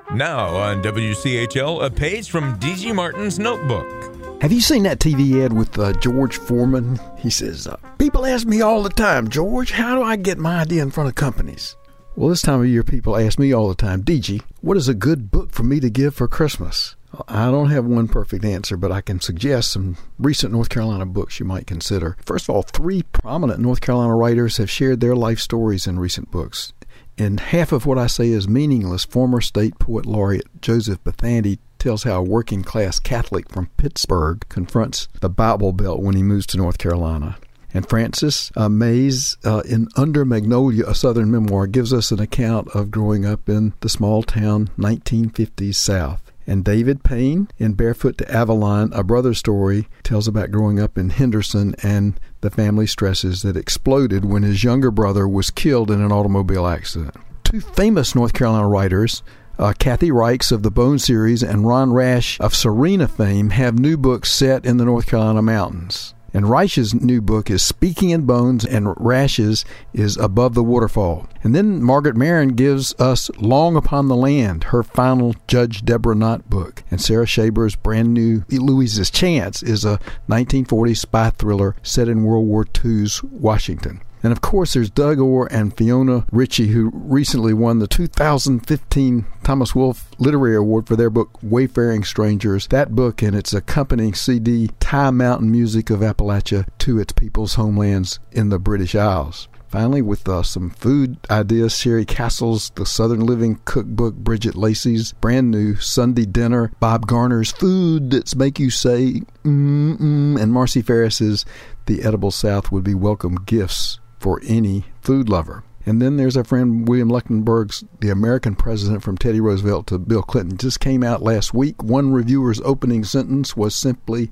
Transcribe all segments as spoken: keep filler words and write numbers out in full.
Now on W C H L, a page from D G Martin's notebook. Have you seen that T V ad with uh, George Foreman? He says, uh, people ask me all the time, George, how do I get my idea in front of companies? Well, this time of year, people ask me all the time, D G, what is a good book for me to give for Christmas? I don't have one perfect answer, but I can suggest some recent North Carolina books you might consider. First of all, three prominent North Carolina writers have shared their life stories in recent books. And half of what I say is meaningless. Former state poet laureate Joseph Bethandy tells how a working-class Catholic from Pittsburgh confronts the Bible Belt when he moves to North Carolina. And Francis uh, Mays, uh, in Under Magnolia, a Southern memoir, gives us an account of growing up in the small-town nineteen fifties South. And David Payne, in Barefoot to Avalon, A Brother's Story, tells about growing up in Henderson and the family stresses that exploded when his younger brother was killed in an automobile accident. Two famous North Carolina writers, uh, Kathy Reichs of the Bone series and Ron Rash of Serena fame, have new books set in the North Carolina mountains. And Reich's new book is Speaking in Bones, and Rash's is Above the Waterfall. And then Margaret Maron gives us Long Upon the Land, her final Judge Deborah Knott book. And Sarah Shaber's brand new Louise's Chance is a nineteen forties spy thriller set in World War Two's Washington. And of course, there's Doug Orr and Fiona Ritchie, who recently won the two thousand fifteen Thomas Wolfe Literary Award for their book Wayfaring Strangers. That book and its accompanying C D tie mountain music of Appalachia to its people's homelands in the British Isles. Finally, with uh, some food ideas, Sherry Castle's The Southern Living Cookbook, Bridget Lacey's brand new Sunday Dinner, Bob Garner's Food That's Make You Say Mm-mm, and Marcy Ferris's The Edible South would be welcome gifts for any food lover. And then there's our friend William Leuchtenberg's The American President from Teddy Roosevelt to Bill Clinton. Just came out last week. One reviewer's opening sentence was simply,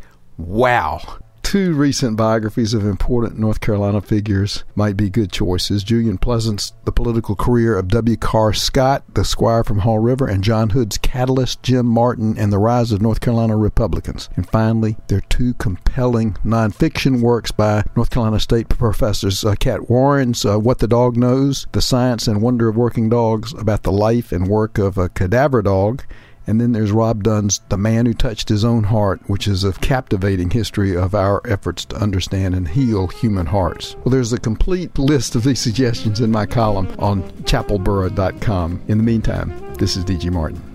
wow. Two recent biographies of important North Carolina figures might be good choices. Julian Pleasant's The Political Career of W. Carr Scott, the Squire from Haw River, and John Hood's Catalyst, Jim Martin, and the Rise of North Carolina Republicans. And finally, there are two compelling nonfiction works by North Carolina State professors, uh, Kat Warren's uh, What the Dog Knows, The Science and Wonder of Working Dogs, about the life and work of a cadaver dog. And then there's Rob Dunn's The Man Who Touched His Own Heart, which is a captivating history of our efforts to understand and heal human hearts. Well, there's a complete list of these suggestions in my column on chapel borough dot com. In the meantime, this is D G Martin.